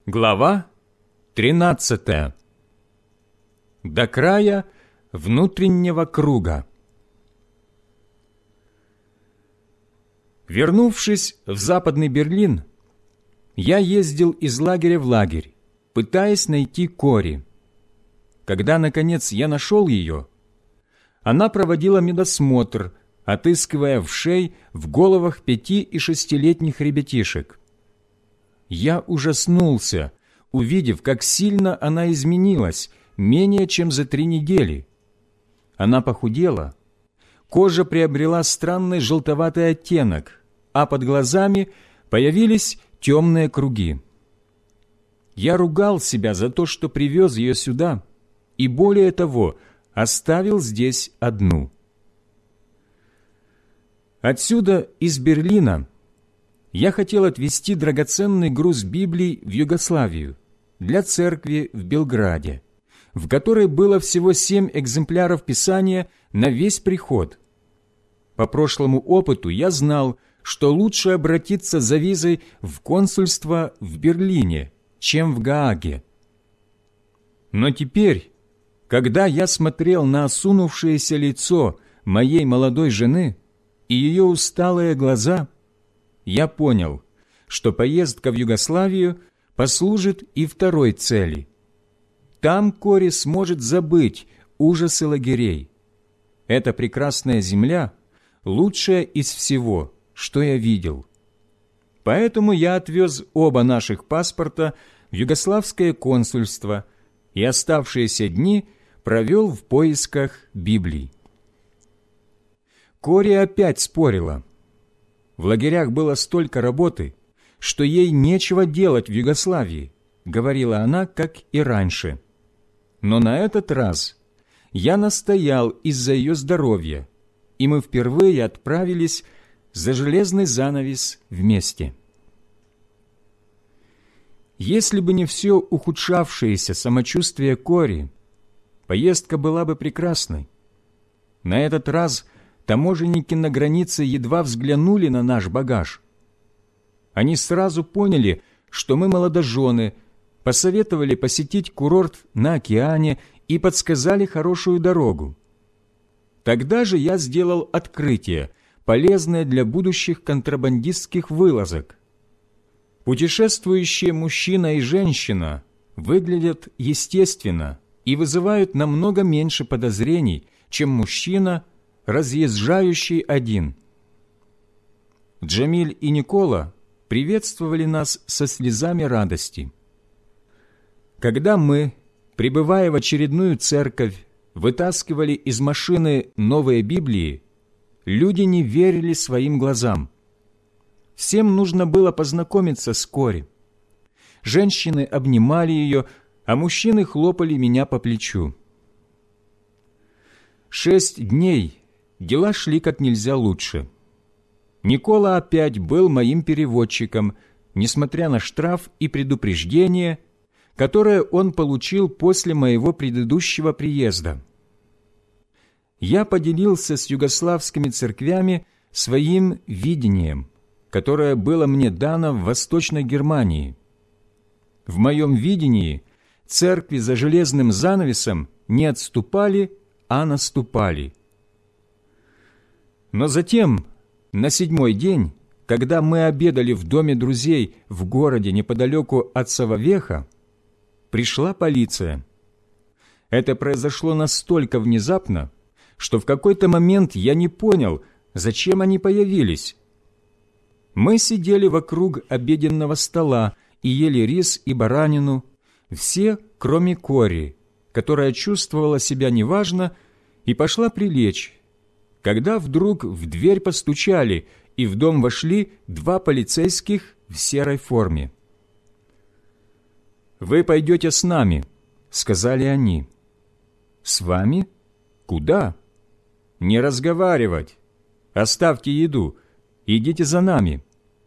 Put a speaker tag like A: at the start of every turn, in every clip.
A: Глава 13. До края внутреннего круга. Вернувшись в Западный Берлин, я ездил из лагеря в лагерь, пытаясь найти Кори. Когда, наконец, я нашел ее, она проводила медосмотр, отыскивая вшей в головах 5- и 6-летних ребятишек. Я ужаснулся, увидев, как сильно она изменилась менее чем за 3 недели. Она похудела, кожа приобрела странный желтоватый оттенок, а под глазами появились темные круги. Я ругал себя за то, что привез ее сюда, и более того, оставил здесь одну. Отсюда, из Берлина, я хотел отвезти драгоценный груз Библий в Югославию для церкви в Белграде, в которой было всего 7 экземпляров Писания на весь приход. По прошлому опыту я знал, что лучше обратиться за визой в консульство в Берлине, чем в Гааге. Но теперь, когда я смотрел на осунувшееся лицо моей молодой жены и ее усталые глаза, я понял, что поездка в Югославию послужит и второй цели. Там Кори сможет забыть ужасы лагерей. Эта прекрасная земля – лучшая из всего, что я видел. Поэтому я отвез оба наших паспорта в югославское консульство и оставшиеся дни провел в поисках Библий. Кори опять спорила. В лагерях было столько работы, что ей нечего делать в Югославии, говорила она, как и раньше. Но на этот раз я настоял из-за ее здоровья, и мы впервые отправились за железный занавес вместе. Если бы не все ухудшавшееся самочувствие Кори, поездка была бы прекрасной. На этот раз таможенники на границе едва взглянули на наш багаж. Они сразу поняли, что мы молодожены, посоветовали посетить курорт на океане и подсказали хорошую дорогу. Тогда же я сделал открытие, полезное для будущих контрабандистских вылазок. Путешествующие мужчина и женщина выглядят естественно и вызывают намного меньше подозрений, чем мужчина, разъезжающий один. Джамиль и Никола приветствовали нас со слезами радости. Когда мы, прибывая в очередную церковь, вытаскивали из машины новые Библии, люди не верили своим глазам. Всем нужно было познакомиться с Кори. Женщины обнимали ее, а мужчины хлопали меня по плечу. 6 дней дела шли как нельзя лучше. Никола опять был моим переводчиком, несмотря на штраф и предупреждение, которое он получил после моего предыдущего приезда. Я поделился с югославскими церквями своим видением, которое было мне дано в Восточной Германии. В моем видении церкви за железным занавесом не отступали, а наступали. Но затем, на 7-й день, когда мы обедали в доме друзей в городе неподалеку от Савовеха, пришла полиция. Это произошло настолько внезапно, что в какой-то момент я не понял, зачем они появились. Мы сидели вокруг обеденного стола и ели рис и баранину, все, кроме Кори, которая чувствовала себя неважно и пошла прилечь, когда вдруг в дверь постучали, и в дом вошли 2 полицейских в серой форме. «Вы пойдете с нами», — сказали они. «С вами? Куда?» «Не разговаривать. Оставьте еду. Идите за нами».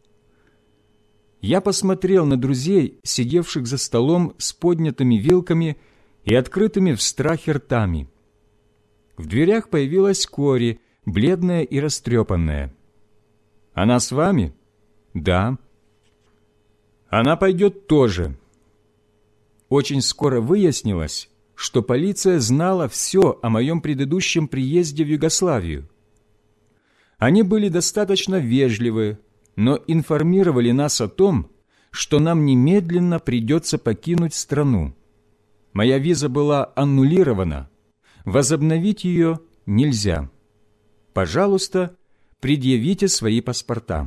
A: Я посмотрел на друзей, сидевших за столом с поднятыми вилками и открытыми в страхе ртами. В дверях появилась Кори, бледная и растрепанная. «Она с вами?» «Да». «Она пойдет тоже. очень скоро выяснилось, что полиция знала все о моем предыдущем приезде в Югославию. Они были достаточно вежливы, но информировали нас о том, что нам немедленно придется покинуть страну. Моя виза была аннулирована, возобновить ее нельзя. Пожалуйста, предъявите свои паспорта.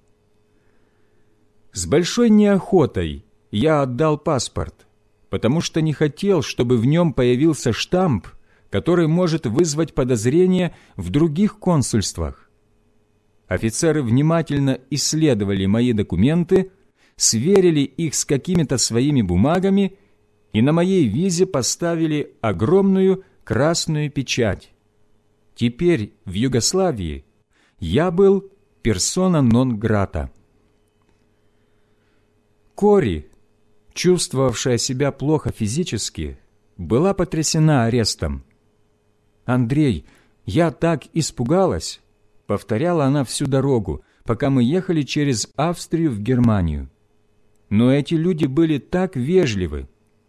A: С большой неохотой я отдал паспорт, потому что не хотел, чтобы в нем появился штамп, который может вызвать подозрения в других консульствах. Офицеры внимательно исследовали мои документы, сверили их с какими-то своими бумагами и на моей визе поставили огромную красную печать. Теперь в Югославии я был персона нон грата. Кори, чувствовавшая себя плохо физически, была потрясена арестом. «Андрей, я так испугалась», — повторяла она всю дорогу, пока мы ехали через Австрию в Германию. Но эти люди были так вежливы.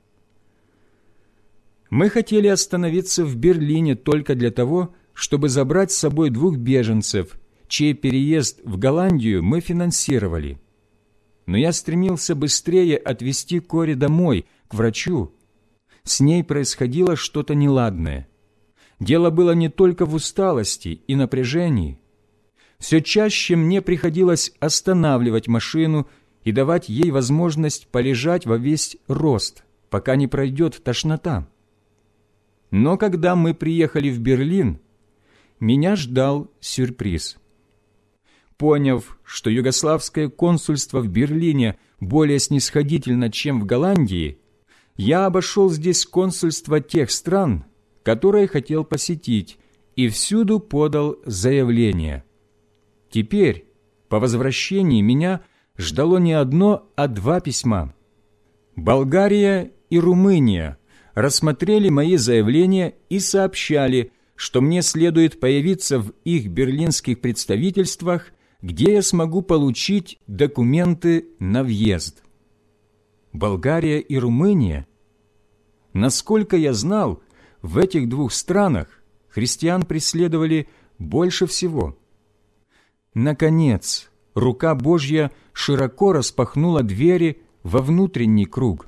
A: Мы хотели остановиться в Берлине только для того, чтобы забрать с собой 2 беженцев, чей переезд в Голландию мы финансировали. Но я стремился быстрее отвезти Кори домой, к врачу. С ней происходило что-то неладное. Дело было не только в усталости и напряжении. Все чаще мне приходилось останавливать машину и давать ей возможность полежать во весь рост, пока не пройдет тошнота. Но когда мы приехали в Берлин, меня ждал сюрприз. Поняв, что югославское консульство в Берлине более снисходительно, чем в Голландии, я обошел здесь консульства тех стран, которые хотел посетить, и всюду подал заявление. Теперь, по возвращении, меня ждало не одно, а 2 письма. Болгария и Румыния рассмотрели мои заявления и сообщали, что мне следует появиться в их берлинских представительствах, где я смогу получить документы на въезд. Болгария и Румыния? Насколько я знал, в этих 2 странах христиан преследовали больше всего. Наконец, рука Божья широко распахнула двери во внутренний круг.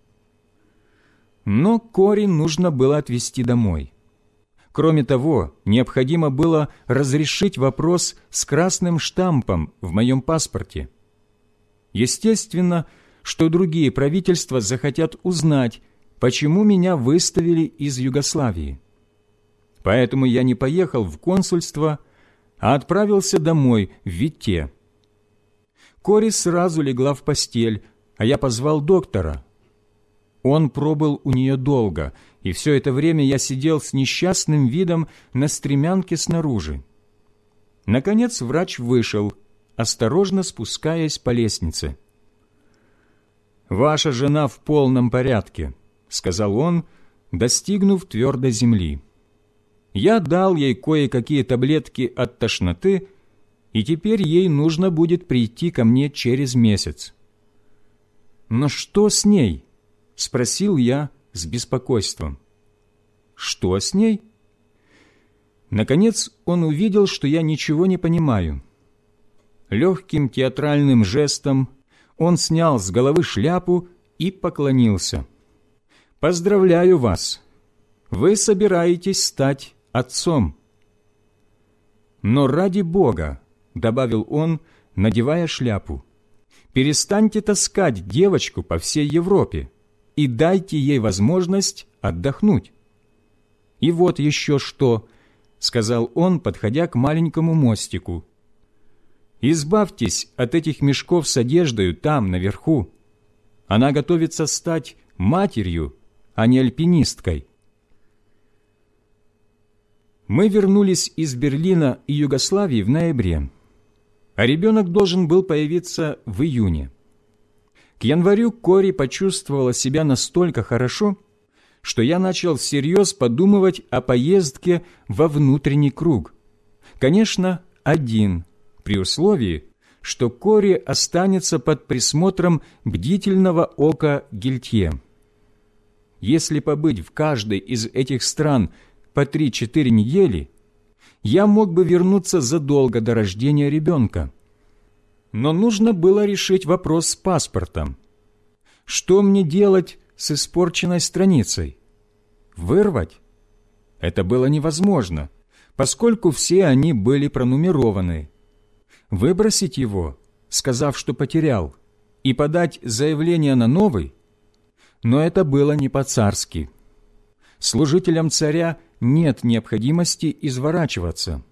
A: Но Кори нужно было отвезти домой. Кроме того, необходимо было разрешить вопрос с красным штампом в моем паспорте. Естественно, что другие правительства захотят узнать, почему меня выставили из Югославии. Поэтому я не поехал в консульство, а отправился домой в Витте. Кори сразу легла в постель, а я позвал доктора. Он пробыл у нее долго, и все это время я сидел с несчастным видом на стремянке снаружи. Наконец врач вышел, осторожно спускаясь по лестнице. «Ваша жена в полном порядке», — сказал он, достигнув твердой земли. Я дал ей кое-какие таблетки от тошноты, и теперь ей нужно будет прийти ко мне через месяц. «Но что с ней?» — спросил я с беспокойством. «Что с ней?» Наконец он увидел, что я ничего не понимаю. Легким театральным жестом он снял с головы шляпу и поклонился. «Поздравляю вас! Вы собираетесь стать отцом!» «Но ради Бога!» — добавил он, надевая шляпу. «Перестаньте таскать девочку по всей Европе и дайте ей возможность отдохнуть». «И вот еще что!» — сказал он, подходя к маленькому мостику. «Избавьтесь от этих мешков с одеждой там, наверху. Она готовится стать матерью, а не альпинисткой». Мы вернулись из Берлина и Югославии в ноябре, а ребенок должен был появиться в июне. К январю Кори почувствовала себя настолько хорошо, что я начал всерьез подумывать о поездке во внутренний круг. Конечно, один, при условии, что Кори останется под присмотром бдительного ока Гильтье. если побыть в каждой из этих стран по 3-4 недели, я мог бы вернуться задолго до рождения ребенка. Но нужно было решить вопрос с паспортом. Что мне делать с испорченной страницей? Вырвать? Это было невозможно, поскольку все они были пронумерованы. Выбросить его, сказав, что потерял, и подать заявление на новый? Но это было не по-царски. Служителям царя нет необходимости изворачиваться.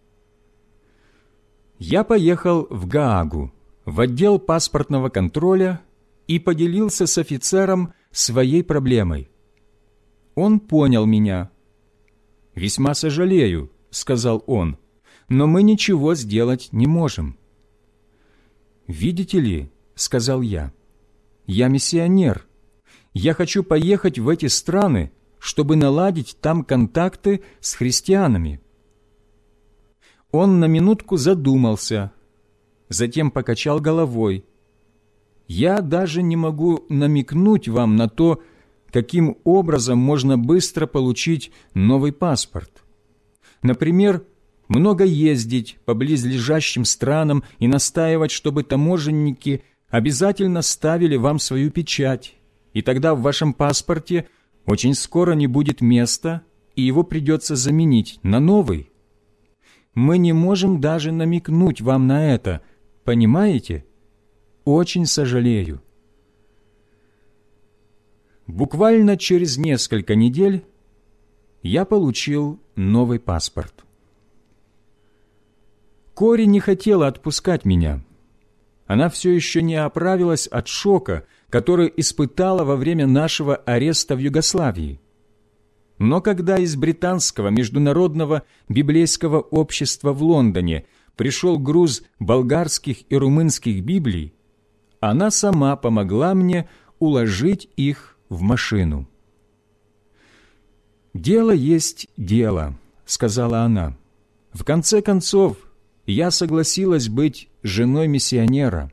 A: Я поехал в Гаагу, в отдел паспортного контроля, и поделился с офицером своей проблемой. Он понял меня. «Весьма сожалею», — сказал он, — «но мы ничего сделать не можем». «Видите ли», — сказал я миссионер. Я хочу поехать в эти страны, чтобы наладить там контакты с христианами». Он на минутку задумался, затем покачал головой. «Я даже не могу намекнуть вам на то, каким образом можно быстро получить новый паспорт. Например, много ездить по близлежащим странам и настаивать, чтобы таможенники обязательно ставили вам свою печать, и тогда в вашем паспорте очень скоро не будет места, и его придется заменить на новый. Мы не можем даже намекнуть вам на это, понимаете? Очень сожалею». Буквально через несколько недель я получил новый паспорт. Кори не хотела отпускать меня. Она все еще не оправилась от шока, который испытала во время нашего ареста в Югославии. Но когда из британского международного библейского общества в Лондоне пришел груз болгарских и румынских Библий, она сама помогла мне уложить их в машину. «Дело есть дело», — сказала она. «В конце концов, я согласилась быть женой миссионера».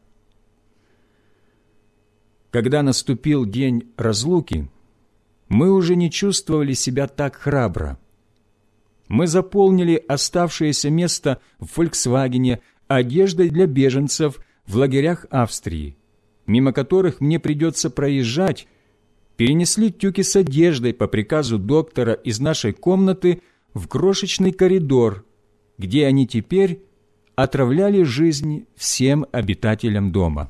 A: Когда наступил день разлуки, мы уже не чувствовали себя так храбро. Мы заполнили оставшееся место в «Фольксвагене» одеждой для беженцев в лагерях Австрии, мимо которых мне придется проезжать, перенесли тюки с одеждой по приказу доктора из нашей комнаты в крошечный коридор, где они теперь отравляли жизнь всем обитателям дома.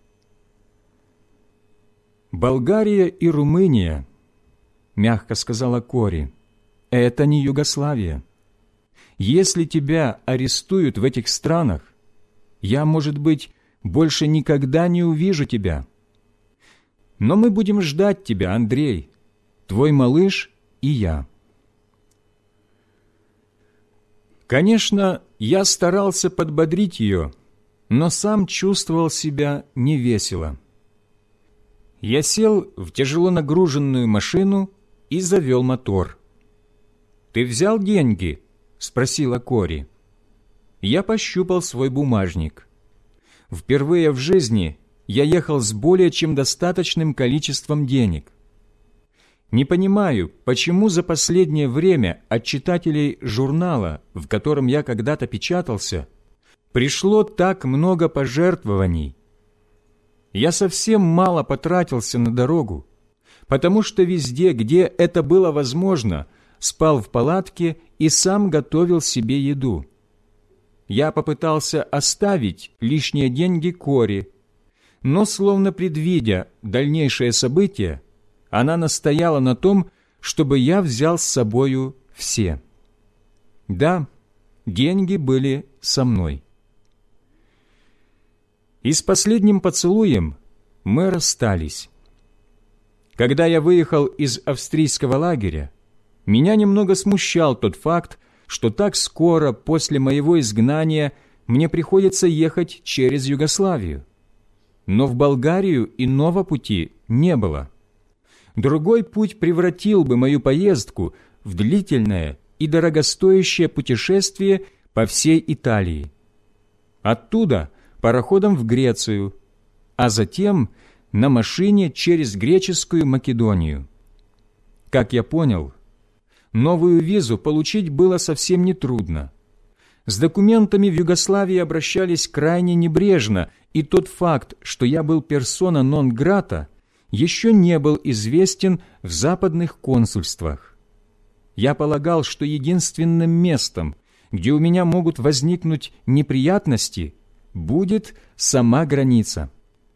A: «Болгария и Румыния», — мягко сказала Кори, — «это не Югославия. Если тебя арестуют в этих странах, я, может быть, больше никогда не увижу тебя. Но мы будем ждать тебя, Андрей, твой малыш и я». Конечно, я старался подбодрить ее, но сам чувствовал себя невесело. Я сел в тяжело нагруженную машину и завел мотор. «Ты взял деньги?» — спросила Кори. Я пощупал свой бумажник. Впервые в жизни я ехал с более чем достаточным количеством денег. Не понимаю, почему за последнее время от читателей журнала, в котором я когда-то печатался, пришло так много пожертвований. Я совсем мало потратился на дорогу, потому что везде, где это было возможно, спал в палатке и сам готовил себе еду. Я попытался оставить лишние деньги Кори, но, словно предвидя дальнейшие события, она настояла на том, чтобы я взял с собою все. Да, деньги были со мной. И с последним поцелуем мы расстались. Когда я выехал из австрийского лагеря, меня немного смущал тот факт, что так скоро после моего изгнания мне приходится ехать через Югославию. Но в Болгарию иного пути не было. Другой путь превратил бы мою поездку в длительное и дорогостоящее путешествие по всей Италии. Оттуда пароходом в Грецию, а затем на машине через греческую Македонию. Как я понял, новую визу получить было совсем нетрудно. С документами в Югославии обращались крайне небрежно, и тот факт, что я был персона нон-грата, еще не был известен в западных консульствах. Я полагал, что единственным местом, где у меня могут возникнуть неприятности, будет сама граница.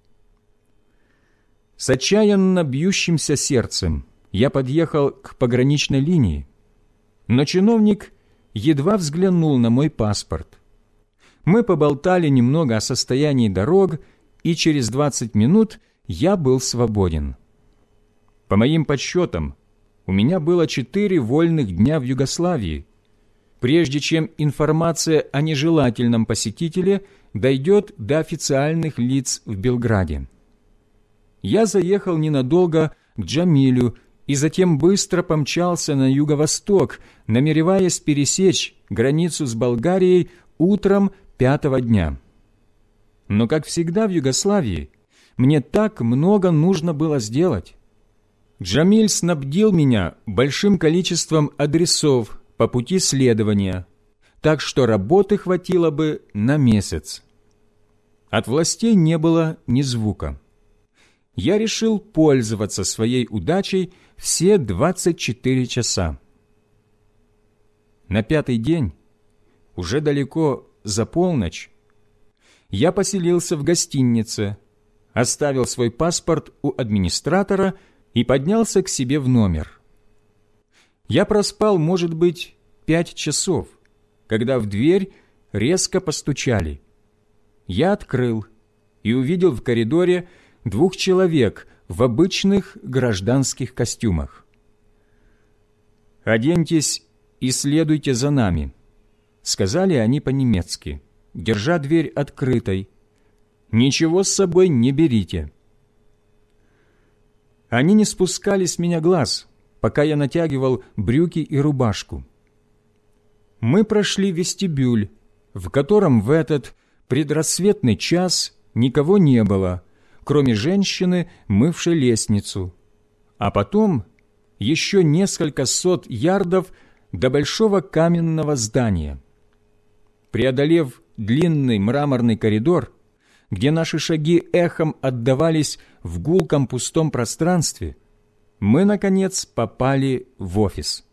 A: С отчаянно бьющимся сердцем я подъехал к пограничной линии, но чиновник едва взглянул на мой паспорт. Мы поболтали немного о состоянии дорог, и через 20 минут я был свободен. По моим подсчетам, у меня было 4 вольных дня в Югославии, прежде чем информация о нежелательном посетителе дойдет до официальных лиц в Белграде. Я заехал ненадолго к Джамилю и затем быстро помчался на юго-восток, намереваясь пересечь границу с Болгарией утром 5-го дня. Но, как всегда в Югославии, мне так много нужно было сделать. Джамиль снабдил меня большим количеством адресов по пути следования, так что работы хватило бы на месяц. От властей не было ни звука. Я решил пользоваться своей удачей все 24 часа. На 5-й день, уже далеко за полночь, я поселился в гостинице, оставил свой паспорт у администратора и поднялся к себе в номер. Я проспал, может быть, 5 часов, когда в дверь резко постучали. Я открыл и увидел в коридоре 2 человек в обычных гражданских костюмах. «Оденьтесь и следуйте за нами», — сказали они по-немецки, держа дверь открытой. «Ничего с собой не берите». Они не спускали с меня глаз, пока я натягивал брюки и рубашку. Мы прошли вестибюль, в котором в этот предрассветный час никого не было, кроме женщины, мывшей лестницу, а потом еще несколько сот ярдов до большого каменного здания. Преодолев длинный мраморный коридор, где наши шаги эхом отдавались в гулком пустом пространстве, мы, наконец, попали в офис.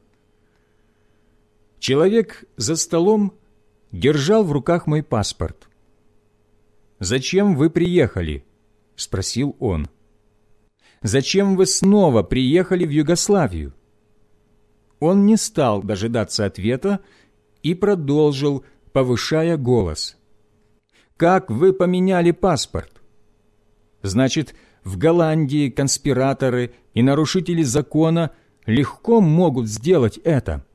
A: Человек за столом держал в руках мой паспорт. «Зачем вы приехали?» — спросил он. «Зачем вы снова приехали в Югославию?» Он не стал дожидаться ответа и продолжил, повышая голос. «Как вы поменяли паспорт? Значит, в Голландии конспираторы и нарушители закона легко могут сделать это».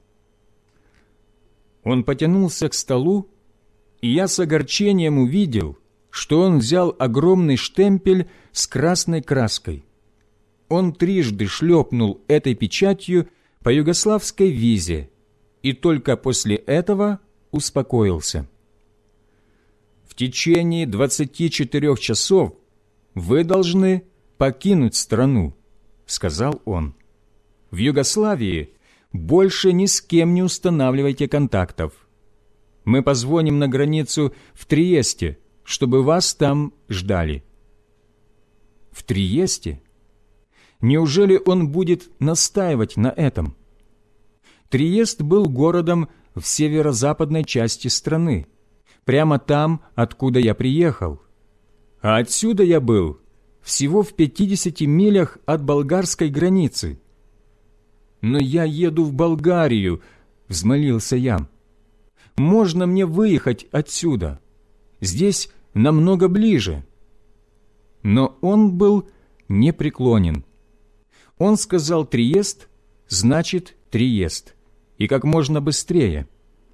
A: Он потянулся к столу, и я с огорчением увидел, что он взял огромный штемпель с красной краской. Он трижды шлепнул этой печатью по югославской визе и только после этого успокоился. «В течение 24 часов вы должны покинуть страну», — сказал он. «В Югославии больше ни с кем не устанавливайте контактов. Мы позвоним на границу в Триесте, чтобы вас там ждали». В Триесте? Неужели он будет настаивать на этом? Триест был городом в северо-западной части страны, прямо там, откуда я приехал. А отсюда я был всего в 50 милях от болгарской границы. «Но я еду в Болгарию», — взмолился я. «Можно мне выехать отсюда? Здесь намного ближе». Но он был непреклонен. Он сказал «Триест», значит «Триест», и как можно быстрее.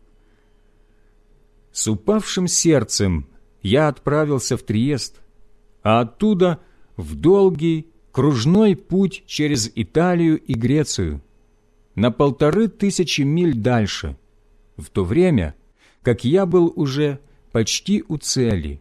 A: С упавшим сердцем я отправился в Триест, а оттуда в долгий кружной путь через Италию и Грецию, на 1500 миль дальше, в то время, как я был уже почти у цели.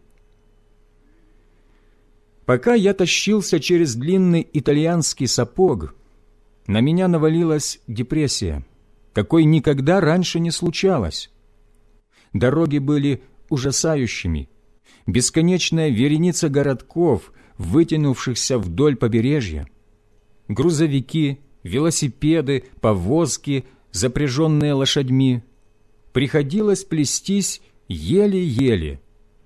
A: Пока я тащился через длинный итальянский сапог, на меня навалилась депрессия, какой никогда раньше не случалось. Дороги были ужасающими, бесконечная вереница городков, вытянувшихся вдоль побережья, грузовики, велосипеды, повозки, запряженные лошадьми. Приходилось плестись еле-еле.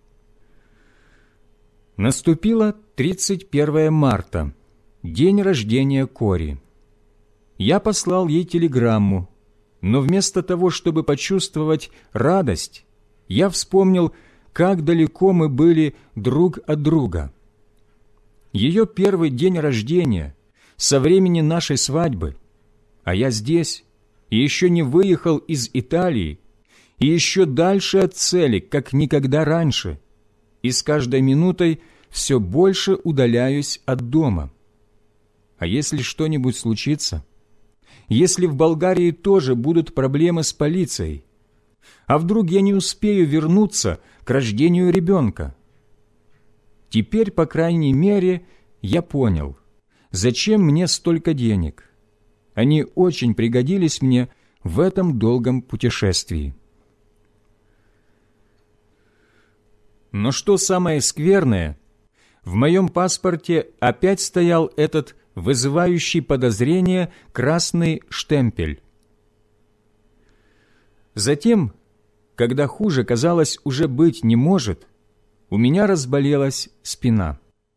A: Наступило 31 марта, день рождения Кори. Я послал ей телеграмму, но вместо того, чтобы почувствовать радость, я вспомнил, как далеко мы были друг от друга. Ее первый день рождения, со времени нашей свадьбы, а я здесь и еще не выехал из Италии, и еще дальше от цели, как никогда раньше, и с каждой минутой все больше удаляюсь от дома. А если что-нибудь случится? Если в Болгарии тоже будут проблемы с полицией? А вдруг я не успею вернуться к рождению ребенка? Теперь, по крайней мере, я понял, зачем мне столько денег. Они очень пригодились мне в этом долгом путешествии. Но что самое скверное, в моем паспорте опять стоял этот вызывающий подозрение красный штемпель. Затем, когда хуже, казалось, уже быть не может, у меня разболелась спина.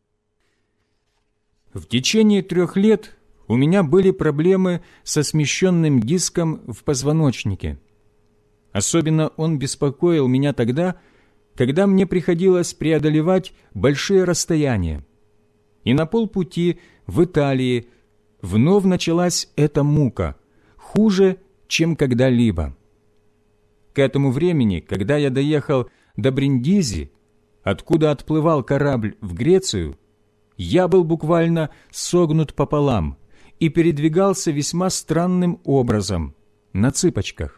A: В течение 3 лет у меня были проблемы со смещенным диском в позвоночнике. Особенно он беспокоил меня тогда, когда мне приходилось преодолевать большие расстояния. И на полпути в Италии вновь началась эта мука, хуже, чем когда-либо. К этому времени, когда я доехал до Бриндизи, откуда отплывал корабль в Грецию, я был буквально согнут пополам и передвигался весьма странным образом, на цыпочках.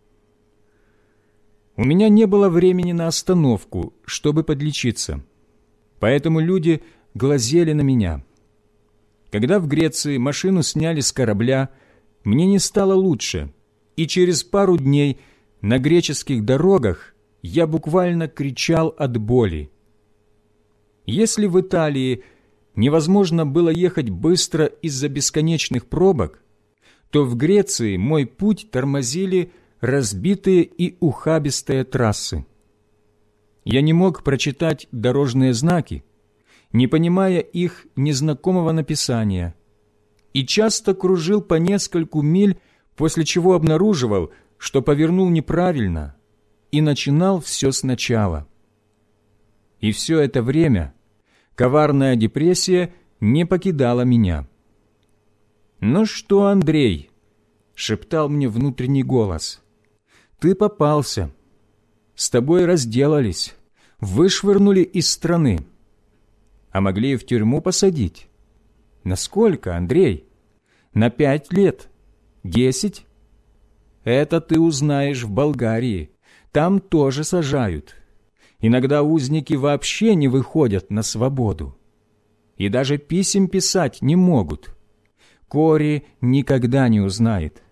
A: У меня не было времени на остановку, чтобы подлечиться, поэтому люди глазели на меня. Когда в Греции машину сняли с корабля, мне не стало лучше, и через пару дней на греческих дорогах я буквально кричал от боли. Если в Италии невозможно было ехать быстро из-за бесконечных пробок, то в Греции мой путь тормозили разбитые и ухабистые трассы. Я не мог прочитать дорожные знаки, не понимая их незнакомого написания, и часто кружил по нескольку миль, после чего обнаруживал, что повернул неправильно и начинал все сначала. И все это время коварная депрессия не покидала меня. «Ну что, Андрей?» — шептал мне внутренний голос. «Ты попался. С тобой разделались, вышвырнули из страны. А могли и в тюрьму посадить. Насколько, Андрей? На 5 лет? 10? Это ты узнаешь в Болгарии. Там тоже сажают. Иногда узники вообще не выходят на свободу. И даже писем писать не могут. Кори никогда не узнает».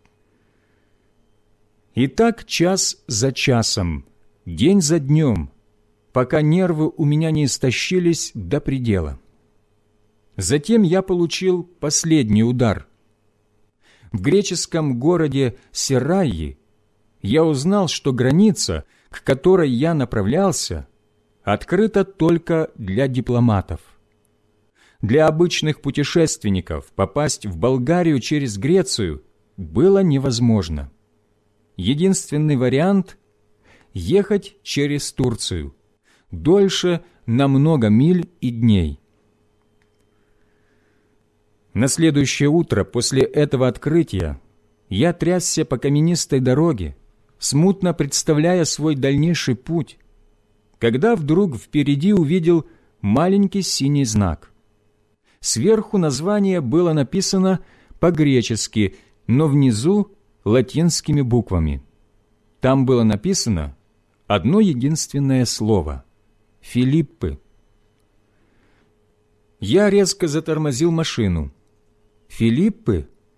A: И так час за часом, день за днем, пока нервы у меня не истощились до предела. Затем я получил последний удар. В греческом городе Серайи я узнал, что граница, к которой я направлялся, открыта только для дипломатов. Для обычных путешественников попасть в Болгарию через Грецию было невозможно. Единственный вариант – ехать через Турцию, дольше на много миль и дней. На следующее утро после этого открытия я трясся по каменистой дороге, смутно представляя свой дальнейший путь, когда вдруг впереди увидел маленький синий знак. Сверху название было написано по-гречески, но внизу латинскими буквами. Там было написано одно единственное слово – «Филиппы». Я резко затормозил машину. «Филиппы?»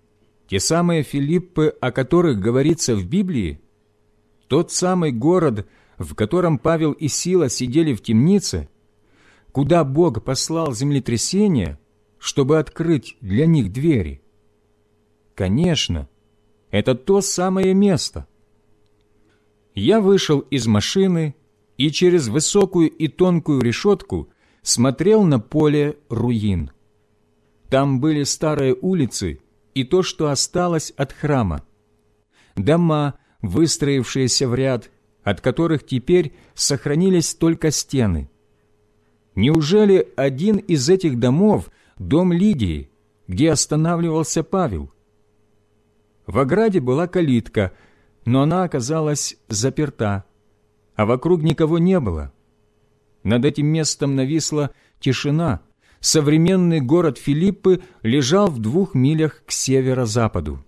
A: те самые Филиппы, о которых говорится в Библии, тот самый город, в котором Павел и Сила сидели в темнице, куда Бог послал землетрясение, чтобы открыть для них двери. Конечно, это то самое место. Я вышел из машины и через высокую и тонкую решетку смотрел на поле руин. Там были старые улицы и то, что осталось от храма, дома, выстроившиеся в ряд, от которых теперь сохранились только стены. Неужели один из этих домов – дом Лидии, где останавливался Павел? В ограде была калитка, но она оказалась заперта, а вокруг никого не было. Над этим местом нависла тишина. Современный город Филиппы лежал в 2 милях к северо-западу.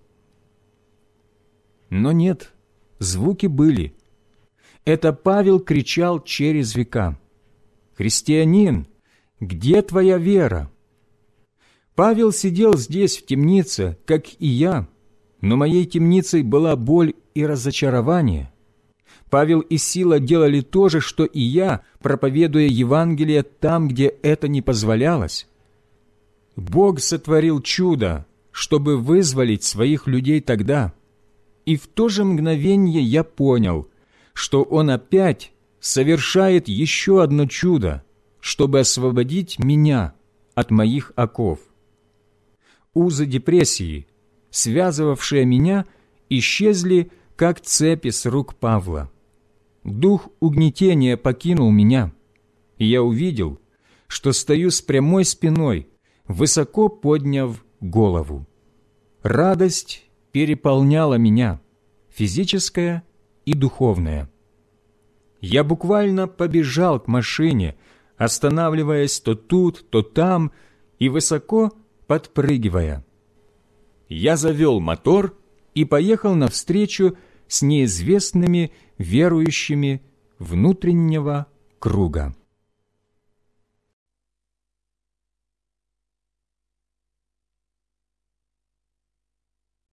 A: Но нет, звуки были. Это Павел кричал через века: «Христианин, где твоя вера?» Павел сидел здесь, в темнице, как и я, но моей темницей была боль и разочарование. Павел и Сила делали то же, что и я, проповедуя Евангелие там, где это не позволялось. Бог сотворил чудо, чтобы вызволить своих людей тогда, и в то же мгновение я понял, что Он опять совершает еще одно чудо, чтобы освободить меня от моих оков. Узы депрессии, связывавшие меня, исчезли, как цепи с рук Павла. Дух угнетения покинул меня, и я увидел, что стою с прямой спиной, высоко подняв голову. Радость переполняла меня, физическая и духовная. Я буквально побежал к машине, останавливаясь то тут, то там и высоко подпрыгивая. Я завел мотор и поехал навстречу с неизвестными верующими внутреннего круга.